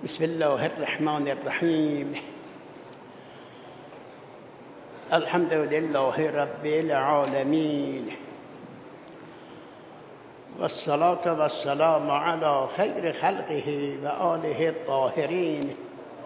بسم الله الرحمن الرحیم. الحمد لله رب العالمین والصلاة والسلام على خیر خلقه و آله الطاهرین.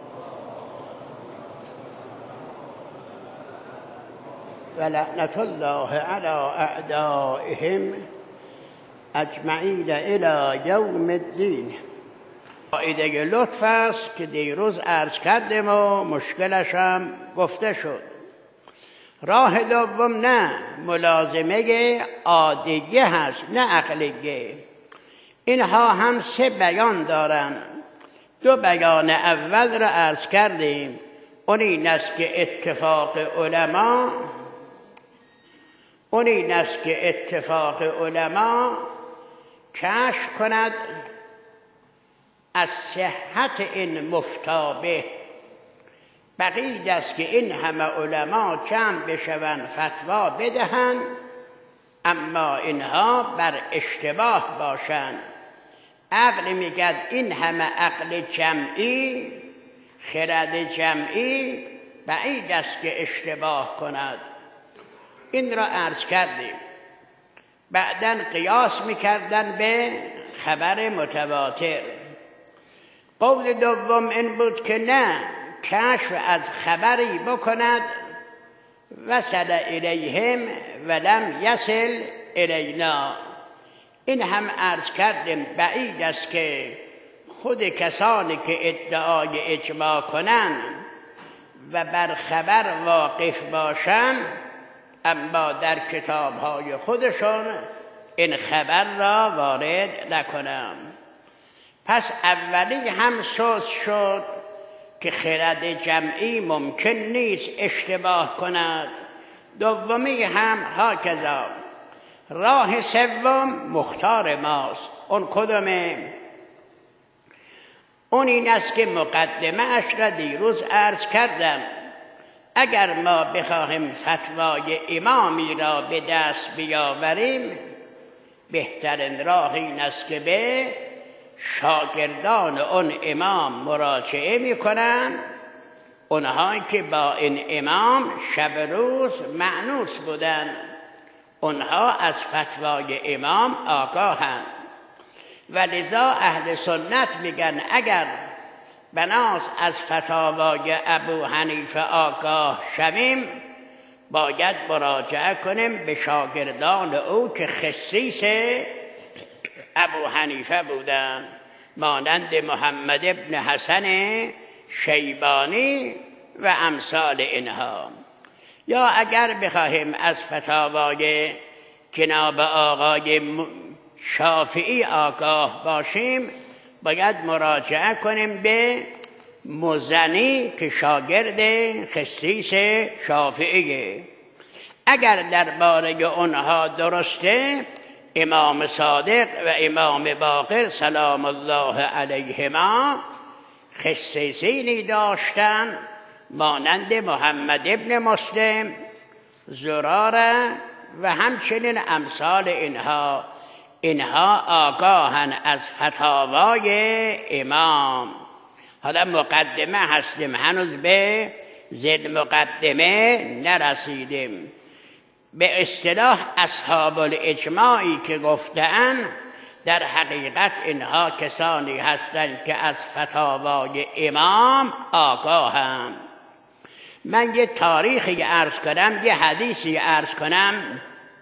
و لعنت الله على اعدائهم اجمعین الی یوم الدین. قاعده لطف است که دیروز عرض کردم و مشکلش هم گفته شد. راه دوم نه ملازمه عادیه هست، نه عقلیه. اینها هم سه بیان دارن. دو بیان اول را عرض کردیم، اون این است که اتفاق علما کشف کند از صحت این مفتابه. بعید است که این همه علما جمع بشوند فتوا بدهند اما اینها بر اشتباه باشند. عقل میگد این همه عقل جمعی، خرد جمعی، بعید است که اشتباه کند. این را عرض کردیم. بعداً قیاس میکردن به خبر متواتر. قول دوم این بود که نه، کشف از خبری بکند وصل الیهم ولم یصل الینا. این هم عرض کردیم بعید است که خود کسانی که ادعای اجماع کنند و بر خبر واقف باشند اما در کتابهای خودشون این خبر را وارد نکنند. پس اولی هم سوز شد که خرد جمعی ممکن نیست اشتباه کند. دومی هم هاکذا. راه سوم مختار ماست. اون کدومه؟ اون این است که مقدمه اش را دیروز عرض کردم. اگر ما بخواهیم فتوای امامی را به دست بیاوریم، بهترین راه این است که به شاگردان اون امام مراجعه میکنن، اونهایی که با این امام شب روز مأنوس بودن، اونها از فتوای امام آگاهند. و لذا اهل سنت میگن اگر بناس از فتاوای ابو حنیفه آگاه شویم باید مراجعه کنیم به شاگردان او که خصیص ابو حنیفه بودن، مانند محمد ابن حسن شیبانی و امثال اینها. یا اگر بخواهیم از فتاوای جناب آقای شافعی آگاه باشیم باید مراجعه کنیم به مزنی که شاگرد خصیص شافعیه. اگر درباره اونها درسته، امام صادق و امام باقر سلام الله علیهما خصیصینی داشتن مانند محمد ابن مسلم، زراره و همچنین امثال اینها آگاهن از فتاوای امام. حالا مقدمه هستیم، هنوز به ذیل مقدمه نرسیدیم. به اصطلاح اصحاب الاجماعی که گفتن در حقیقت اینها کسانی هستند که از فتاوای امام آگاهند. من یه تاریخی عرض کنم، یه حدیثی عرض کنم.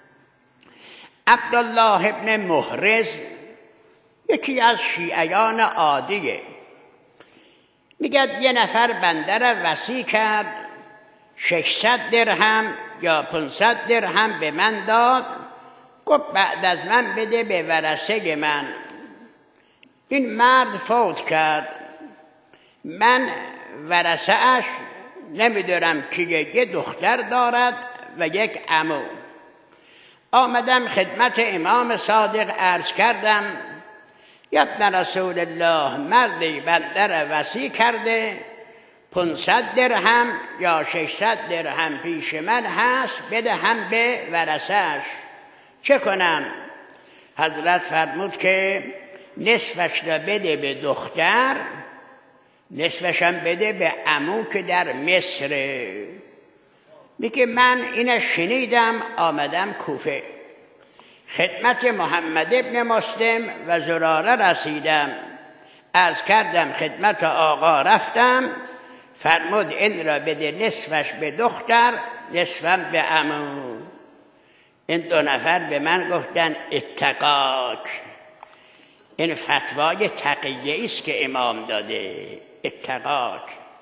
عبدالله ابن محرز یکی از شیعیان عادیه. میگه یه نفر بنده را وصی کرد، 600 درهم یا 500 درهم به من داد. گفت بعد از من بده به ورثه من. این مرد فوت کرد. من ورثه اش نمیدارم که یه دختر دارد و یک عمو. آمدم خدمت امام صادق عرض کردم یا ابن رسول الله، مردی بنده را وصی کرده، 500 درهم یا 600 درهم پیش من هست، بده هم به ورثه‌اش. چه کنم؟ حضرت فرمود که نصفش را بده به دختر، نصفشم بده به عمو که در مصره. میگه من اینو شنیدم آمدم کوفه، خدمت محمد ابن مسلم و زراره رسیدم، عرض کردم خدمت آقا رفتم، فرمود این را بده نصفش به دختر نصفم به عمو. این دو نفر به من گفتن اتقاک. این فتوای تقیه است که امام داده، اتقاک.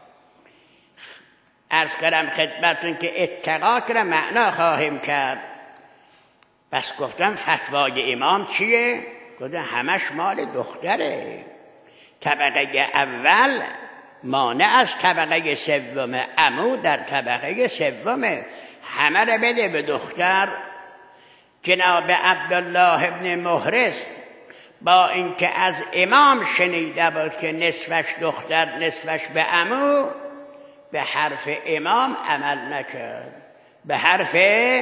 عرض کردم خدمتون که اتقاک را معنا خواهیم کرد. بس گفتم فتوای امام چیه؟ گفتم همش مال دختره، طبقه اول مانع از طبقه سوم، عمو در طبقه سومه، همه را بده به دختر. جناب عبدالله ابن محرز با اینکه از امام شنیده بود که نصفش دختر نصفش به عمو، به حرف امام عمل نکرد، به حرف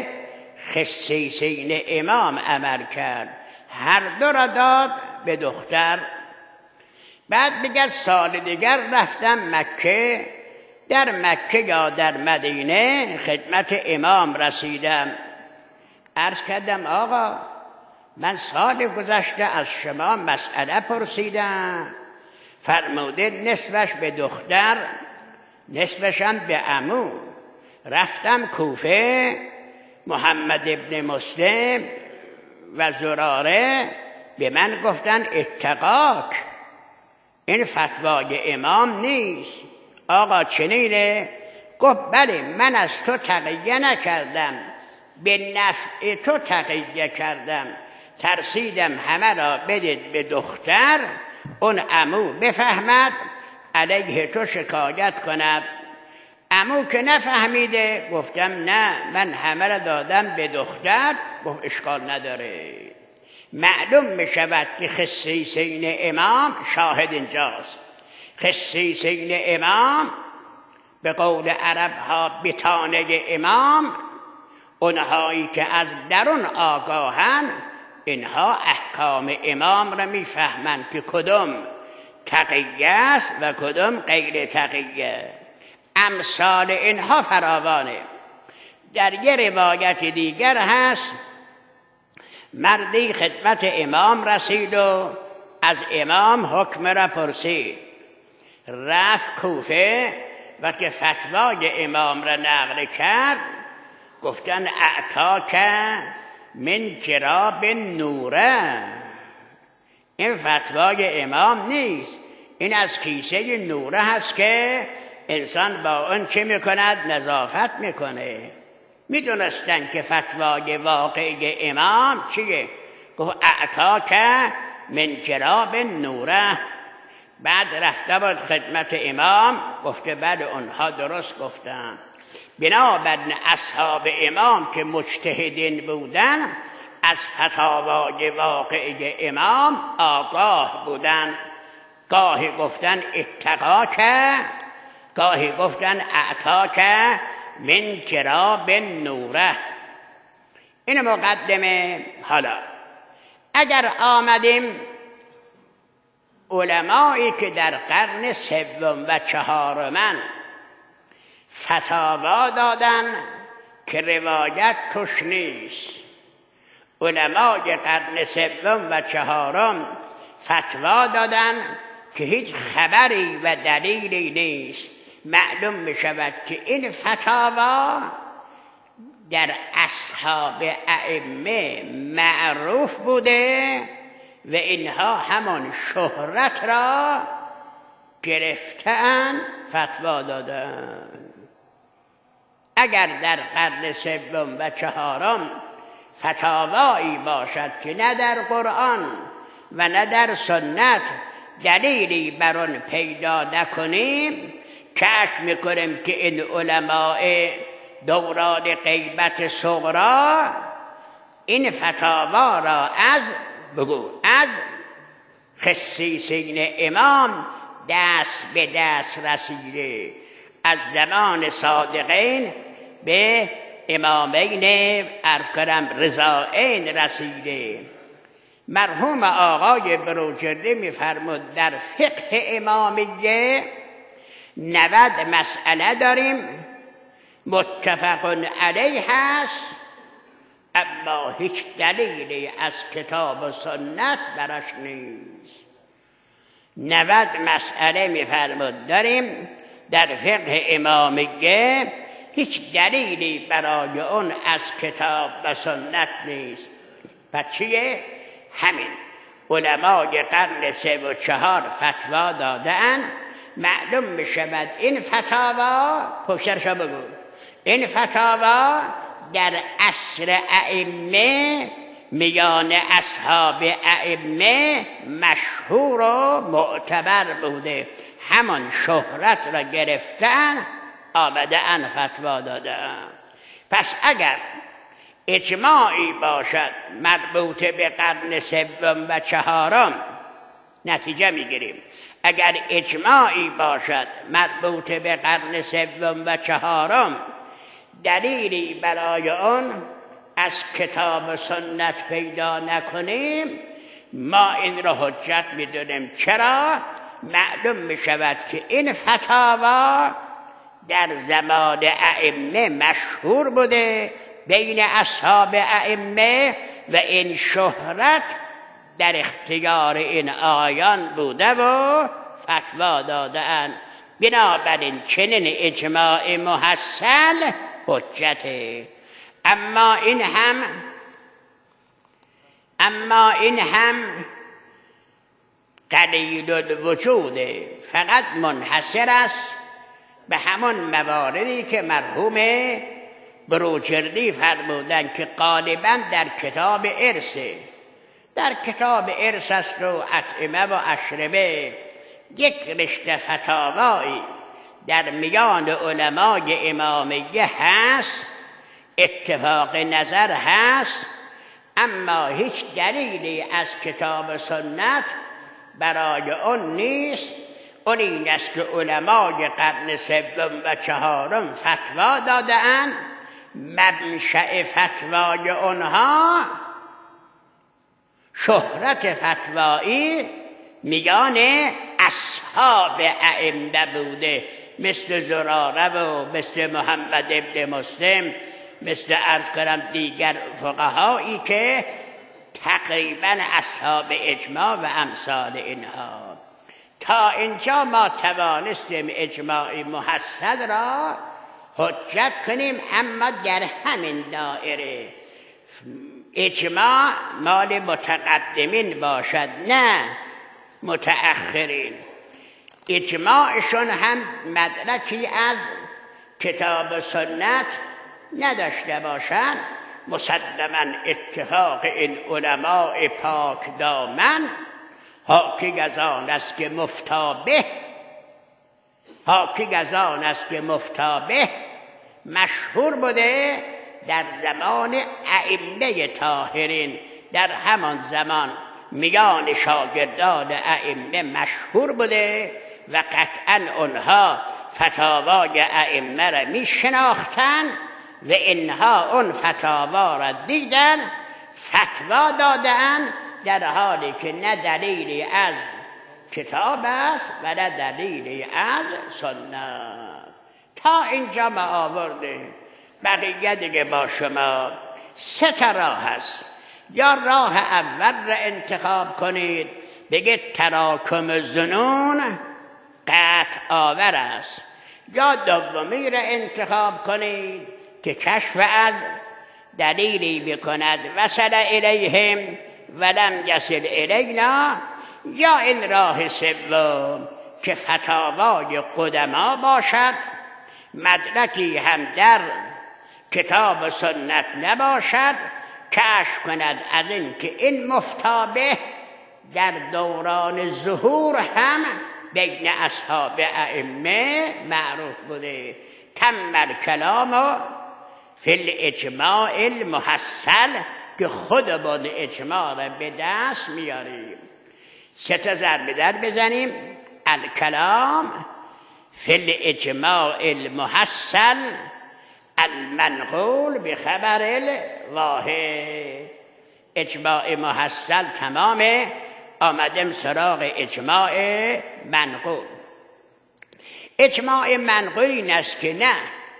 خصیصین امام عمل کرد، هر دو را داد به دختر. بعد دیگر سال دیگر رفتم مکه، در مکه یا در مدینه خدمت امام رسیدم، عرض کردم آقا من سال گذشته از شما مسئله پرسیدم، فرموده نصفش به دختر نصفشم به عمو. رفتم کوفه، محمد ابن مسلم و زراره به من گفتن اتقاک، این فتوای امام نیست. آقا چنینه؟ گفت بله من از تو تقیه نکردم، به نفع تو تقیه کردم، ترسیدم همه را بدید به دختر، اون عمو بفهمد علیه تو شکایت کند. عمو که نفهمیده گفتم نه من همه را دادم به دختر. گفت اشکال نداره. معلوم می شود که خصیصین امام شاهد اینجاست. خصیصین امام به قول عرب ها بتانه امام، اونهایی که از درون آگاهن اینها احکام امام را میفهمند که کدوم تقیه است و کدوم غیر تقیه. امثال اینها فراوانه. در یه روایت دیگر هست مردی خدمت امام رسید و از امام حکم را پرسید، رفت کوفه و که فتوای امام را نقل کرد گفتن اعطاک من جراب نوره، این فتوای امام نیست، این از کیسه نوره هست که انسان با اون چه میکند؟ نظافت میکنه. میدونستن که فتوای واقعی امام چیه؟ گفت اعطاک من جراب نوره. بعد رفته بود خدمت امام، گفته بله اونها درست گفتن. بنابر اصحاب امام که مجتهدین بودن از فتاوای واقعی امام آگاه بودن، گاهی گفتن اتقاک، گاهی گفتن اعطاک من جراب نوره. این مقدمه. حالا اگر آمدیم علمایی که در قرن سوم و چهارم فتاوا دادن که روایت توش نیست، علمای قرن سوم و چهارم فتوا دادن که هیچ خبری و دلیلی نیست، معلوم می شود که این فتاوا در اصحاب ائمه معروف بوده و اینها همون شهرت را گرفتن فتوا دادن. اگر در قرن سوم و چهارم فتاوایی باشد که نه در قرآن و نه در سنت دلیلی بر آن پیدا نکنیم، کشف میکنیم که این علماء دوران غیبت صغرا این فتاوا را از خصیصین امام دست به دست رسیده، از زمان صادقین به امامین ارکرم رضائین رسیده. مرحوم آقای بروجردی میفرمود در فقه امامیه 90 مسئله داریم متفق علیه هست، اما هیچ دلیلی از کتاب و سنت برش نیست. 90 مسئله می‌فرمود داریم در فقه امامیه، هیچ دلیلی برای اون از کتاب و سنت نیست. پس چیه؟ همین علمای قرن 3 و 4 فتوا دادن. معلوم می‌شود این فتاوا، پشترشو بگو، این فتاوا در عصر ائمه میان اصحاب ائمه مشهور و معتبر بوده، همان شهرت را گرفتن آمدن فتوا دادن. پس اگر اجماعی باشد مربوط به قرن 3 و 4 نتیجه میگیریم. اگر اجماعی باشد مربوط به قرن 3 و 4 دلیلی برای آن از کتاب و سنت پیدا نکنیم، ما این را حجت میدونیم. چرا؟ معلوم میشود که این فتاوا در زمان ائمه مشهور بوده بین اصحاب ائمه و این شهرت در اختیار این آیان بوده و فتوا داده‌اند. بنابراین چنین اجماع محصل حجته. اما این هم قلیل الوجود، فقط منحصر است به همون مواردی که مرحوم بروجردی فرمودند که غالبا در کتاب ارثه. در کتاب ارث است و اطعمه و اشربه یک رشته فتاوایی در میان علمای امامیه هست، اتفاق نظر هست، اما هیچ دلیلی از کتاب و سنت برای اون نیست. اون این است که علمای قرن 3 و 4 فتوا داده‌اند. منشأ فتوای اونها شهرت فتوایی میان اصحاب ائمه بوده، مثل زراره و مثل محمد ابن مسلم، مثل عرض کردم دیگر فقهایی که تقریبا اصحاب اجماع و امثال اینها. تا اینجا ما توانستیم اجماع محصل را حجت کنیم، اما در همین دایره اجماع مال متقدمین باشد نه متأخرین. اجماعشون هم مدرکی از کتاب و سنت نداشته باشند. مسلما اتفاق این علماء پاک دامن حاکی از آن است که مفتابه مشهور بوده در زمان ائمه طاهرین. در همان زمان میان شاگردان ائمه مشهور بوده و قطعا اونها فتاوای ائمه را می شناختن و اینها اون فتاوا را دیدن، فتوا دادن، در حالی که نه دلیلی از کتاب است و نه دلیلی از سنت. تا اینجا ما آوردیم. بقیه دیگه با شما 3 راه هست. یا راه اول را انتخاب کنید، بگید تراکم ظنون قطع آور است. یا دومی را انتخاب کنید که کشف از دلیلی بکند وصل الیهم ولم یصل الینا. یا این راه سوم که فتاوای قدما باشد، مدرکی هم در کتاب و سنت نباشد، کشف کند از این که این مفتابه در دوران ظهور هم بین اصحاب ائمه معروف بوده. تم الکلام فی الاجماع المحصل که خودمون اجماع را به دست میاریم. 3 ضرب در بزنیم. الکلام فی الاجماع المحصل المنقول بخبر الواحد. اجماع محصل تمامه، آمدیم سراغ اجماع منقول. اجماع منقول این است که نه،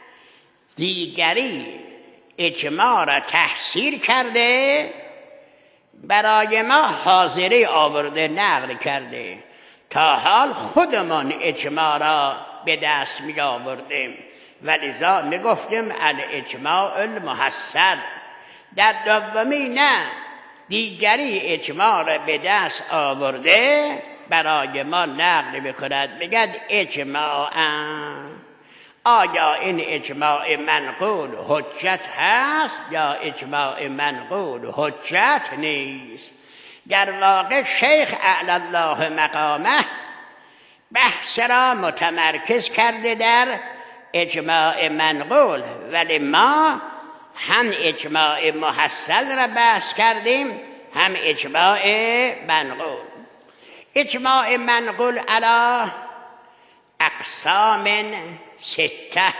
دیگری اجماع را تحصیل کرده برای ما حاضری آورده نقل کرده، تا حال خودمان اجماع را به دست می آوردیم و لذا می گفتیم الاجماع المحصل. در دومی نه، دیگری اجماع را به دست آورده برای ما نقل میکند، بگد اجماعا. آیا این اجماع منقول حجت هست یا اجماع منقول حجت نیست؟ در واقع شیخ اعلی الله مقامه بحث را متمرکز کرده در اجماع منقول، ولی ما هم اجماع محصل را بحث کردیم هم اجماع منقول. اجماع منقول علی اقسام 6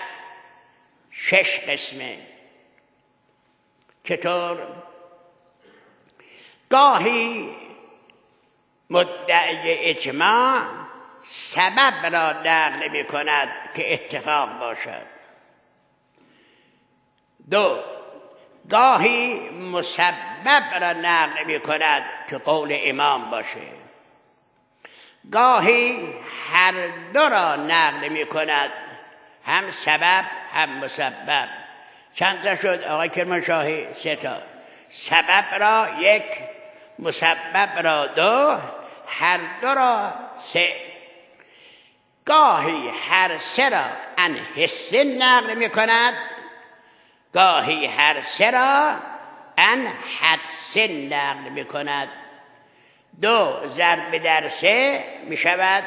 قسمه. چطور؟ گاهی مدعی اجماع سبب را نقل می کند که اتفاق باشد. 2. گاهی مسبب را نقل می کند که قول امام باشه. گاهی هر دو را نقل می کند، هم سبب هم مسبب. چند تا شد آقای کرمانشاهی؟ 3 تا. سبب را 1، مسبب را 2، هر دو را 3. گاهی هر 3 را عن حس نقل می کند، گاهی هر 3 را عن حدس نقل می کند. 2 ضرب در 3 می شود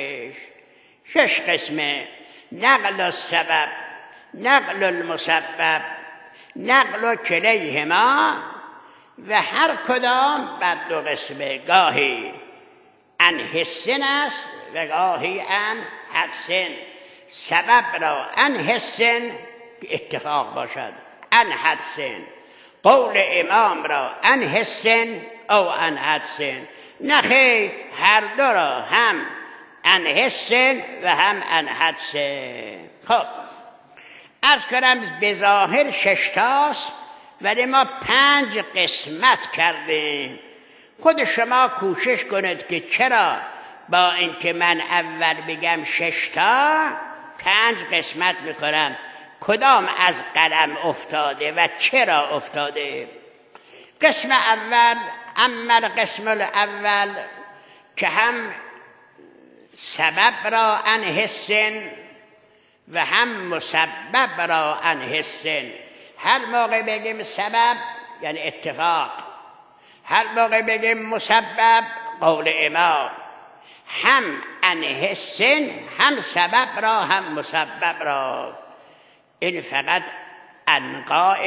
6 قسمه. نقل السبب، نقل المسبب، نقل کلیهما، و هر کدام بر 2 قسمه. گاهی عن حسن است و گاهی عن حدسن. سبب را عن حسن اتفاق باشد، عن حدسن. قول امام را عن حسن او عن حدسن. نخیر، هر دو را هم عن حسن و هم عن حدسن. خب عرض کنم به ظاهر 6 تاست، ولی ما 5 قسمت کردیم. خود شما کوشش کنید که چرا با اینکه من اول بگم 6 تا 5 قسمت میکنم، کدام از قلم افتاده و چرا افتاده. قسم اول، اما قسم الاول که هم سبب را عن حسن و هم مسبب را عن حسن. هر موقع بگیم سبب یعنی اتفاق، هر موقع بگیم مسبب قول امام. هم عن حسن، هم سبب را هم مسبب را. این فقط عنقاء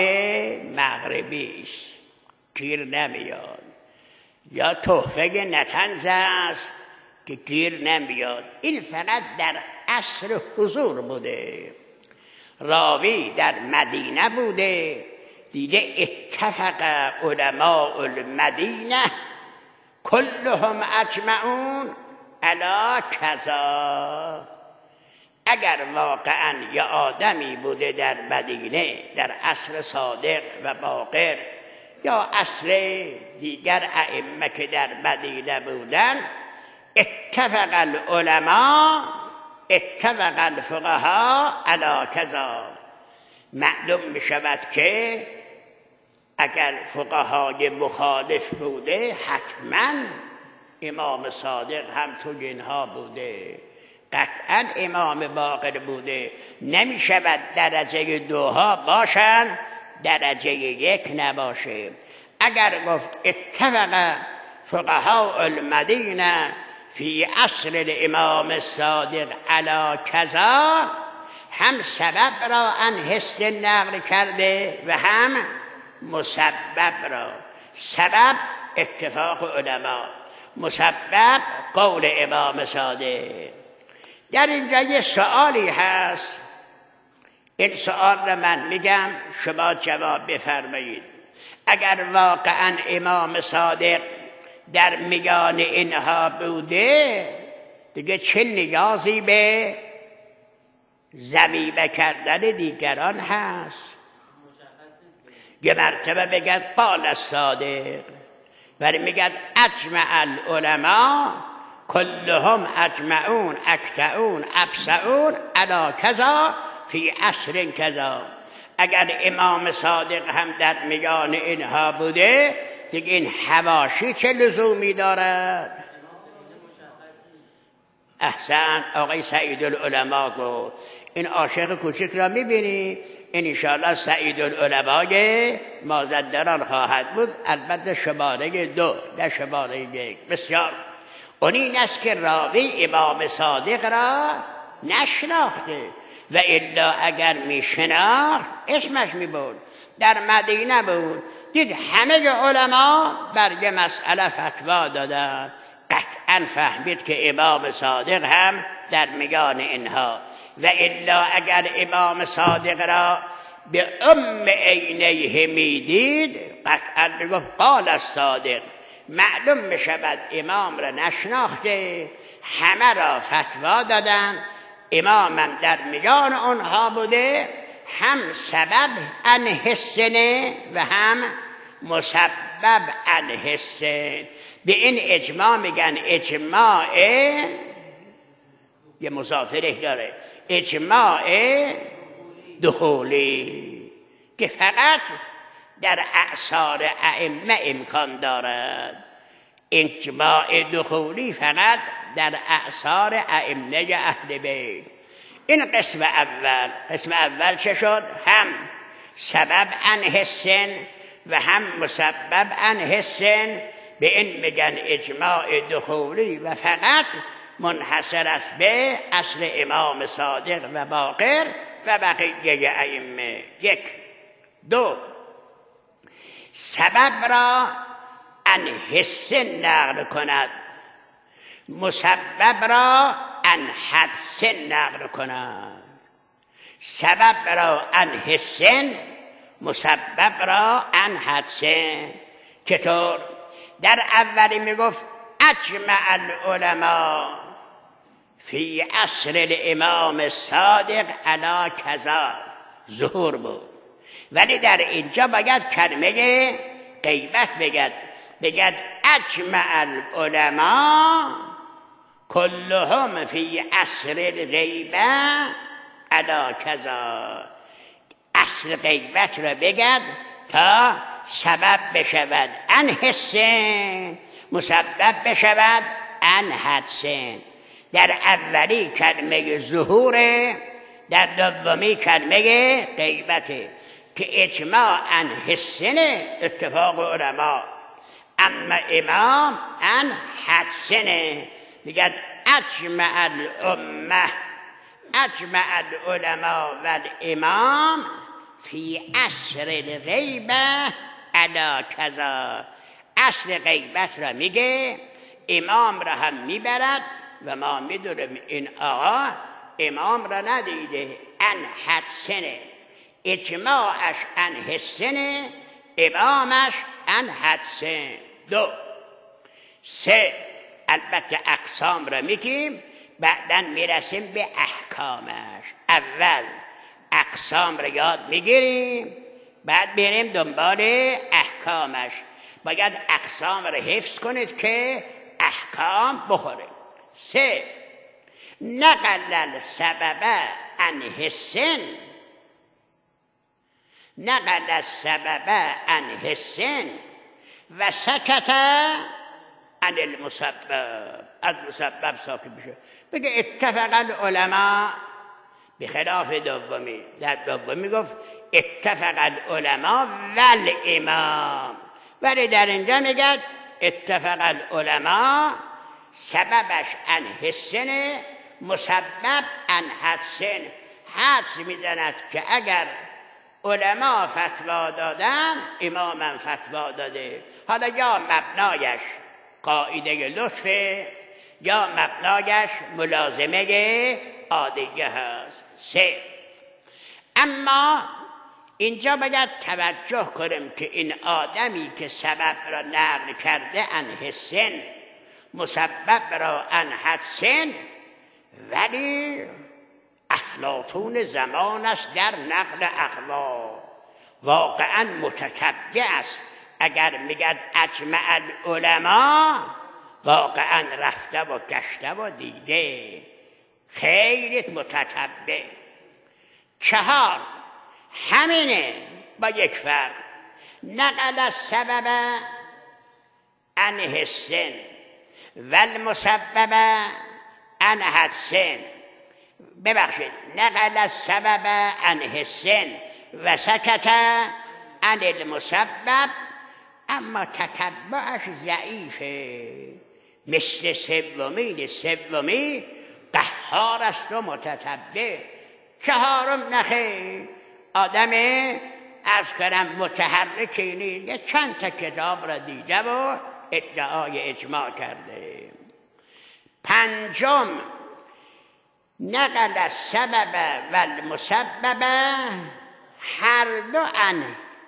مغربی است، گیر نمیاد. یا تحفه نطنز است که گیر نمیاد. این فقط در عصر حضور بوده، راوی در مدینه بوده، دیده اتفق علماء المدینه کلهم اجمعون علی کذا. اگر واقعا یه آدمی بوده در مدینه در عصر صادق و باقر یا عصر دیگر ائمه که در مدینه بودن، اتفق العلماء اتفق الفقهاء علی کذا. معلوم می شود که اگر فقهای مخالف بوده حتما امام صادق هم تو اینها بوده، قطعا امام باقر بوده. نمی شود درجه 2 باشن درجه 1 نباشه. اگر گفت اتفق فقهاء المدینه فی عصر الامام الصادق علی کذا، هم سبب را عن حس نقل کرده و هم مسبب را. سبب اتفاق علما، مسبب قول امام صادق. در اینجا یه سؤالی هست، این سؤال را من میگم شما جواب بفرمایید. اگر واقعا امام صادق در میان اینها بوده، دیگه چه نیازی به ذمیمه کردن دیگران هست. یه مرتبه بگد قال الصادق، ولی میگد اجمع العلماء کلهم اجمعون اکتعون ابسعون علی کذا فی عصر کذا. اگر امام صادق هم در میان اینها بوده دیگه این حواشی چه لزومی دارد؟ احسن. آقای سعید العلماء گفت این عاشق کوچک را میبینی؟ این انشاءالله سعید العلمای مازندران خواهد بود، البته شماره 2 در شماره 1. بسیار اون این است که راوی امام صادق را نشناخته، و الا اگر میشناخت اسمش میبود. در مدینه بود، دید همه علما بر یه مسئله فتوا دادن، قطعا فهمید که امام صادق هم در میان اینها. و الا اگر امام صادق را به عینیه میدید قطعا میگفت قال الصادق. معلوم میشود امام را نشناخته، همه را فتوا دادن، امامم در میان آنها بوده، هم سبب عن حسنه و هم مسبب عن حسن. به این اجماع میگن اجماع، یه مسافره داره، اجماع دخولی که فقط در اعصار ائمه امکان دارد. اجماع دخولی فقط در اعصار ائمه اهل بیت. این قسم اول. قسم اول چه شد؟ هم سبب عن حسن و هم مسبب عن حسن. به این میگن اجماع دخولی و فقط منحصر است به اصل امام صادق و باقر و بقیه ائمه. 1. 2. سبب را عن حسن نقل کند، مسبب را عن حدس نقل کند. سبب را عن حسن، مسبب را عن حدس. چطور؟ در اولی میگفت اجمع العلماء فی عصر الامام الصادق علی کذا، ظهور بود. ولی در اینجا باید کلمه غیبت بگد اجمع العلماء کلهم فی عصر الغیبه علی کذا. اصل غیبت را بگد تا سبب بشود عن حسن، مسبب بشود عن حدسن. در اولی کلمه ظهوره، در دومی کلمه غیبته که اجماع عن حسن اتفاق علما، اما امام عن حدسن. میگه اجمع الامه، اجمع العلماء و الامام فی عصر الغیبه علی کذا. اصل غیبت را میگه، امام را هم میبرد و ما میدونیم این آقا امام را ندیده، عن حدسنه، اجماعش عن حسنه، امامش عن حدسن. 2. 3. البته اقسام را میگیم، بعداً میرسیم به احکامش. اول اقسام را یاد میگیریم، بعد بریم دنبال احکامش. باید اقسام را حفظ کنید که احکام بخوره. 3. نقل السبب عن حسن، نقل السبب عن حسن و سکت عن المسبب. از مسبب ساکت بشه، بگه اتفق العلماء، بخلاف دومی. در دومی گفت اتفق العلماء والامام، ولی در اینجا میگه اتفق العلماء، سببش عن حسن، مسبب عن حدسن. حدس میزند که اگر علما فتوا دادن امامم فتوا داده. حالا یا مبنایش قاعده لطفه یا مبنایش ملازمه عادیه هست. 3. اما اینجا باید توجه کنیم که این آدمی که سبب را نقل کرده عن حسن، مسبب را عن حدسن، ولی افلاطون زمان است در نقل اقوال، واقعا متتبع است. اگر میگد اجمع العلماء، واقعا رفته و گشته و دیده، خیلی متتبع. 4 همینه با یک فرق، نقل السبب عن حس و المسبب عن حدس. ببخشید، نقل السبب عن حس و سکت عن المسبب، اما تتبعش ضعیفه، مثل سومی قهار است و متتبع. 4 نخیر، آدم عرض کنم متحرکی نیست، چند تا کتاب را دیده و ادعای اجماع کرده. 5 نقل السبب و المسبب هر دو عن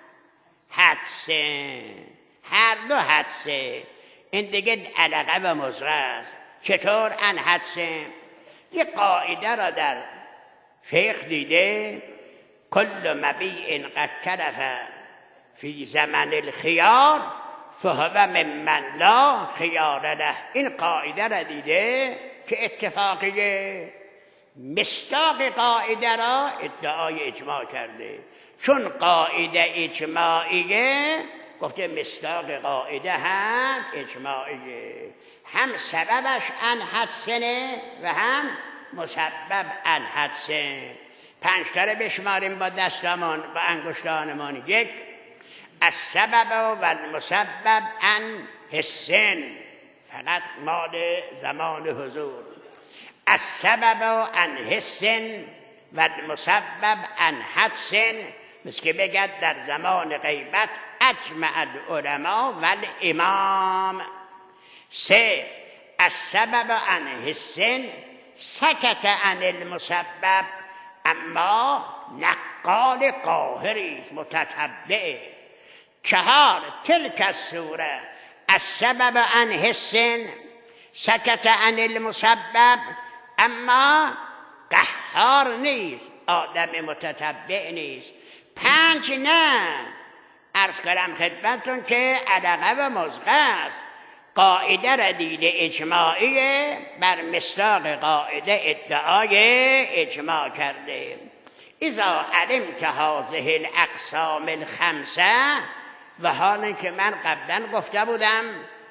حدسه، هر دو حدسه. این دیگه علقه و مزغه است. چطور عن حدسه؟ یه قاعده را در فقه دیده، کل مبیع قد تلف فی زمن الخیار فهو ممن لا خیار له. این قاعده را دیده که اتفاقیه، مصداق قاعده را ادعای اجماع کرده. چون قاعده اجماعیه، گفته مصداق قاعده هم اجماعیه، هم سببش عن حدسنه و هم مسبب عن حدسن. 5 تا رو بشماریم با دستامون، با انگشتانمون. 1 السبب و المسبب عن حسن، فقط مال زمان حضور. السبب عن حسن و المسبب عن حدسن، مثل که بگد در زمان غیبت اجمع العلماء و الامام. 3 السبب عن حسن سکت عن المسبب، اما نقال قاهری متتبع. 4 تلک الصوره السبب عن حسن سکت عن المسبب، اما قهار نیست، آدم متتبع نیست. 5 نه، عرض کنم خدمتون که علقه و مزغه است. قاعده را دیده اجماعیه، بر مصداق قاعده ادعای اجماع کرده. اذا علمت هذه الاقسام الخمسه، و حالا که من قبلا گفته بودم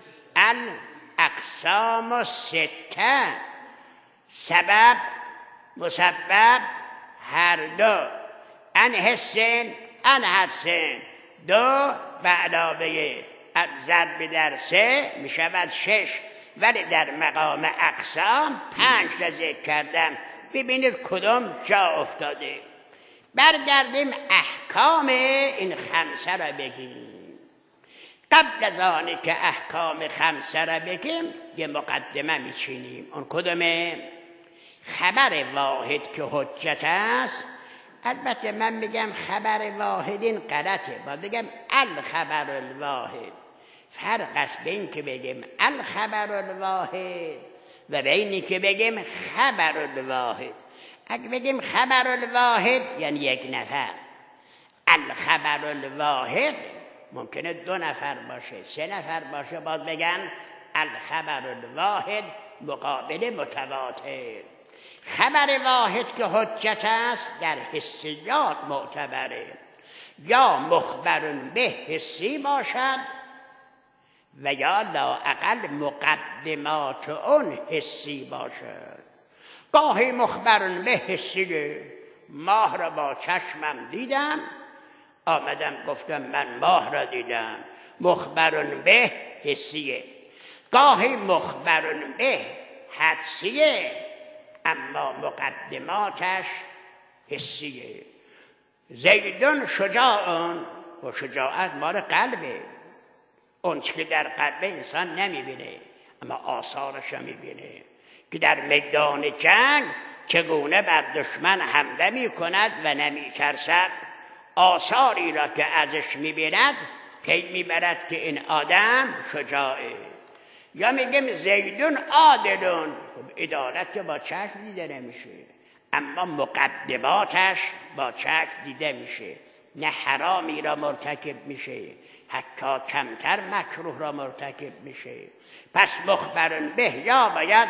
الاقسام السته، سبب مسبب هر دو، عن حسن عن حدسن، 2 به علاوه ضرب در 3 می شود 6، ولی در مقام اقسام 5 تا ذکر کردم. ببینید کدوم جا افتاده. برگردیم احکام این 5 را بگیم. قبل از آنی که احکام 5 را بگیم، یه مقدمه میچینیم. اون کدومه؟ خبر واحد که حجت است. البته من میگم خبر واحد، این غلطه، باید بگم الخبر الواحد. فرق است بین که بگیم الخبر الواحد و بینی که بگیم خبر الواحد. اگه بگیم خبر الواحد یعنی 1 نفر، الخبر الواحد ممکنه 2 نفر باشه، 3 نفر باشه، باید بگن الخبر الواحد مقابل متواتر. خبر واحد که حجت است در حسیات معتبره، یا مخبر به حسی باشد و یا لااقل مقدمات اون حسی باشد. گاهی مخبر به حسیه، ماه را با چشمم دیدم، آمدم گفتم من ماه را دیدم، مخبر به حسیه. گاهی مخبر به حدسیه، اما مقدماتش حسیه. زیدون شجاعون، و شجاعت مال قلبه، اون چی که در قلب انسان نمیبینه اما آثارش میبینه، که در میدان جنگ چگونه بر دشمن حمله میکند و نمیترسد، آثاری را که ازش میبیند پی میبرد که این آدم شجاعه. یا میگیم زیدون عادلون، عدالت که با چشم دیده نمیشه، اما مقدماتش با چشم دیده میشه، نه حرامی را مرتکب میشه، حتی کمتر مکروه را مرتکب میشه. پس مخبر به یا باید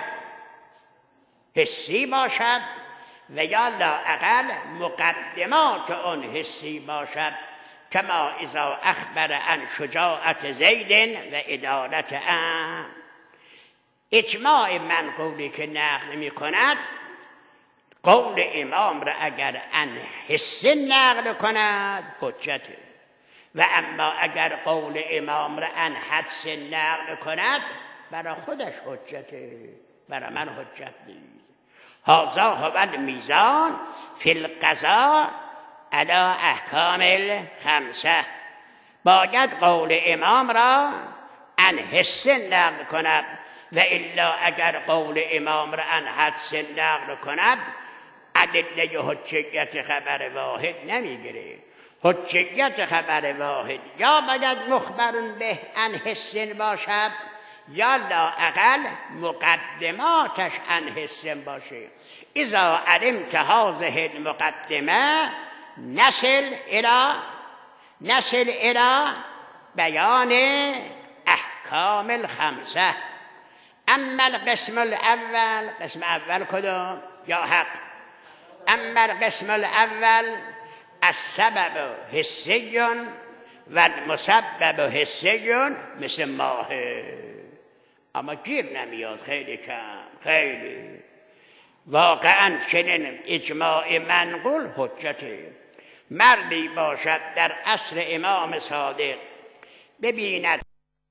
حسی باشد و یا لااقل مقدمات اون حسی باشد، کما اذا اخبر عن شجاعت زید و عدالت عمرو. اجماع منقولی که نقل می کند قول امام را اگر عن حس نقل کند حجته، و اما اگر قول امام را عن حدس نقل کند برای خودش حجته، برای من حجت نیست. هذا هو المیزان فی القضاء علی احکام الخمسه. باید قول امام را عن حس نقل کند، و الا اگر قول امام را عن حدس نقل کند ادله حجیت خبر واحد نمیگیره. حجیت خبر واحد یا باید مخبر به عن حس باشد یا لااقل مقدماتش عن حس باشه. اذا علمت هذه المقدمه نصل الى بیان احکام الخمسه. اما القسم الاول، قسم اول کدوم؟ یا حق. اما القسم الاول السبب حسی و المسبب حسی مثل ماه، اما گیر نمیاد، خیلی کم، خیلی واقعا چنین اجماع منقول حجته. مردی باشد در عصر امام صادق ببیند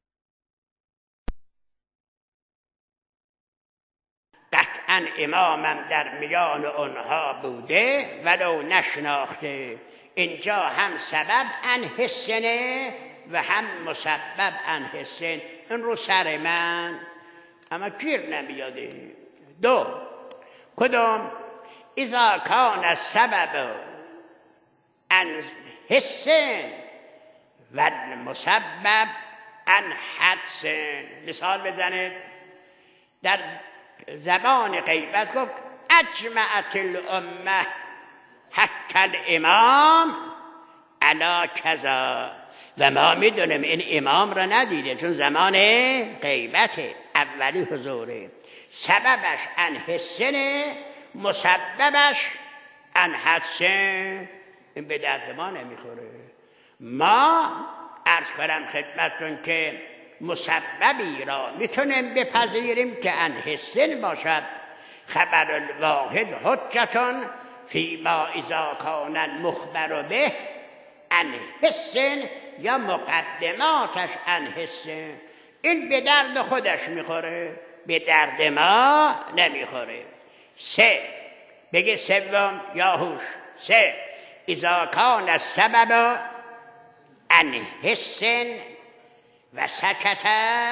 قطعا امامم در میان آنها بوده ولو نشناخته، اینجا هم سبب عن حسنه و هم مسبب عن حسن، این رو سر من، اما گیر نمیاده. دو، کدوم؟ اذا کان السبب عن حسن و المسبب عن حدس. مثال بزنید. در زبان غیبت گفت اجمعت الامه حتی الامام علی کذا، و ما میدونیم این امام را ندیده چون زمان غیبته، اولی حضوره. سببش عن حسنه، مسببش عن حدسه. این به درد ما نمیخوره. ما عرض کنم خدمتتون که مسببی را میتونیم بپذیریم که عن حسن باشد. خبر الواحد حجتون فی ما اذا کان المخبر به عن حسن یا مقدماتش عن حسن. این به درد خودش میخوره، به درد ما نمیخوره. سه، بگه سوم یا هوش. سه، اذا کان السبب عن حسن و سکت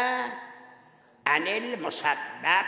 عن المسبب،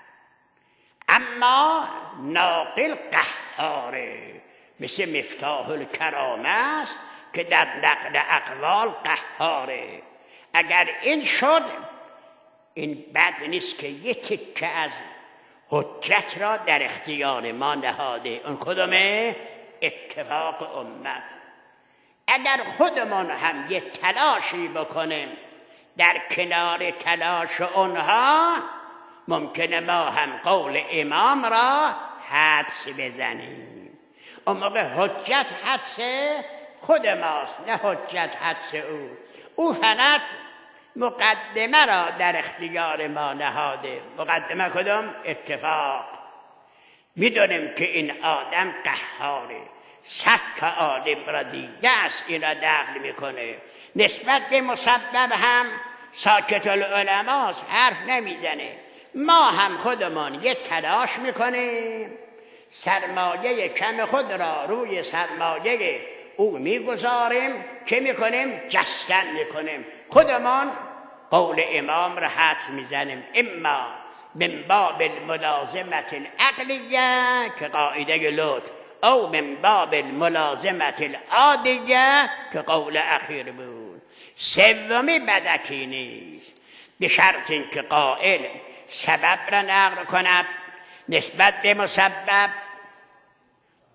اما ناقل قهاره، مثل مفتاح الکرامه است که در نقل اقوال قهاره. اگر این شد این بد نیست که یک تکه از حجت را در اختیار ما نهاده. اون کدومه؟ اتفاق امت. اگر خودمون هم یک تلاشی بکنیم در کنار تلاش اونها، ممکنه ما هم قول امام را حدس بزنیم. اون موقع حجت حدس خود ماست، نه حجت حدس او فقط مقدمه را در اختیار ما نهاده. مقدمه کدوم؟ اتفاق. میدونیم که این آدم قهاره، سک عالم را دیده است، این را نقل میکنه. نسبت به مسبب هم ساکت العلماست، حرف نمیزنه. ما هم خودمان یک تلاش میکنیم، سرمایه کم خود را روی سرمایه او میگذاریم، که میکنیم؟ جستن میکنیم. خودمان قول امام را حدس میزنیم، اما من باب الملازمت العقلیه که قاعده لطف، او من باب الملازمت العادیه که قول اخیر بود. سومی بدکی نیست، به شرط اینکه قائل سبب را نقل کند نسبت به مسبب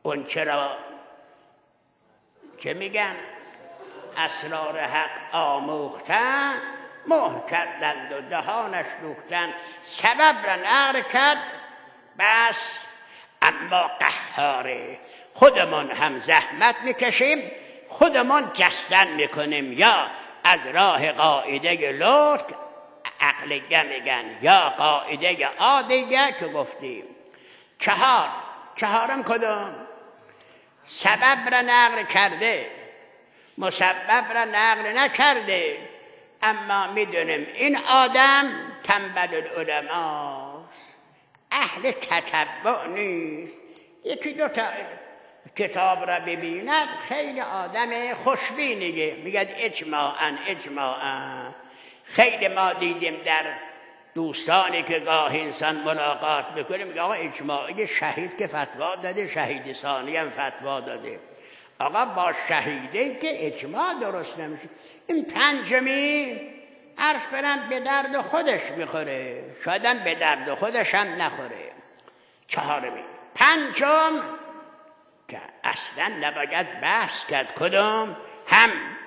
اون چرا چه میگن اسرار حق آموختن، مهر کردند و دهانش دوختن. سبب را نقل کرد بس، اما قهاره. خودمون هم زحمت میکشیم، خودمون جستن میکنیم، یا از راه قاعده لطف عقلگه میگن، یا قاعده عادیه که گفتیم. چهارم کدوم؟ سبب را نقل کرده، مسبب را نقل نکرده. اما میدونیم این آدم تنبل العلماست، اهل تتبع نیست. یکی دو تا کتاب را ببیند خیلی آدم خوشبینیه، میگد اجماعاً. خیلی ما دیدیم در دوستانی که گاه انسان ملاقات میکنیم، میگه آقا اجماعی شهید که فتوا داده، شهید ثانی هم فتوا داده. آقا با شهیده که اجماع درست نمیشه. این پنجمی عرض کنم به درد خودش میخوره، شاید هم به درد خودش هم نخوره. چهارمی. پنجم که اصلا نباید بحث کرد، کدوم؟ هم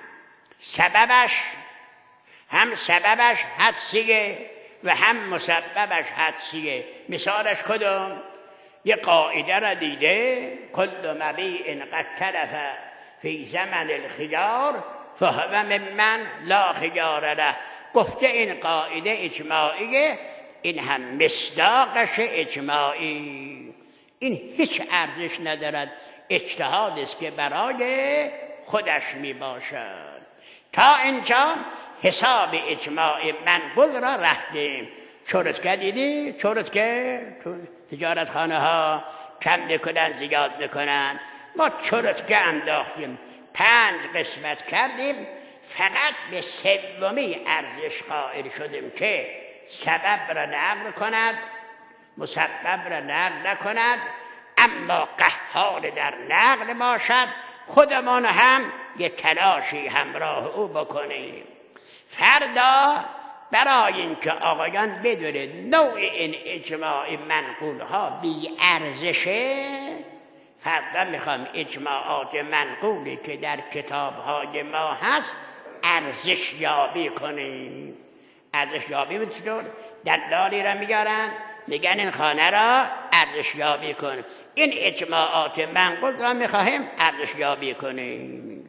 سببش حدسیه و هم مسببش حدسیه. مثالش کدوم؟ یه قاعده را دیده، کل مبیع قد تلف فی زمن الخیار فهو ممن لا خیار له. گفته این قاعده اجماعیه، این هم مصداقش اجماعی. این هیچ ارزش ندارد، اجتهاد است که برای خودش می باشد. تا اینجا حساب اجماع منقول را رفتیم. چرتکه دیدی؟ چرتکه تو تجارت خانه ها کم میکنن زیاد میکنن، ما چرتکه انداختیم، 5 قسمت کردیم، فقط به سومی ارزش قائل شدیم که سبب را نقل کند، مسبب را نقل نکند، اما قهار در نقل باشد. خودمان هم یه تلاشی همراه او بکنیم. فردا برای اینکه آقایان بدونید نوع این اجماع منقول ها بی ارزشه، فردا میخوام اجماعات منقولی که در کتاب های ما هست ارزش یابی کنیم. ارزش یابی میتونن دلالی را میگارن، میگن این خانه را ارزش یابی کن. این اجماعات منقول را میخواهیم ارزش یابی کنیم.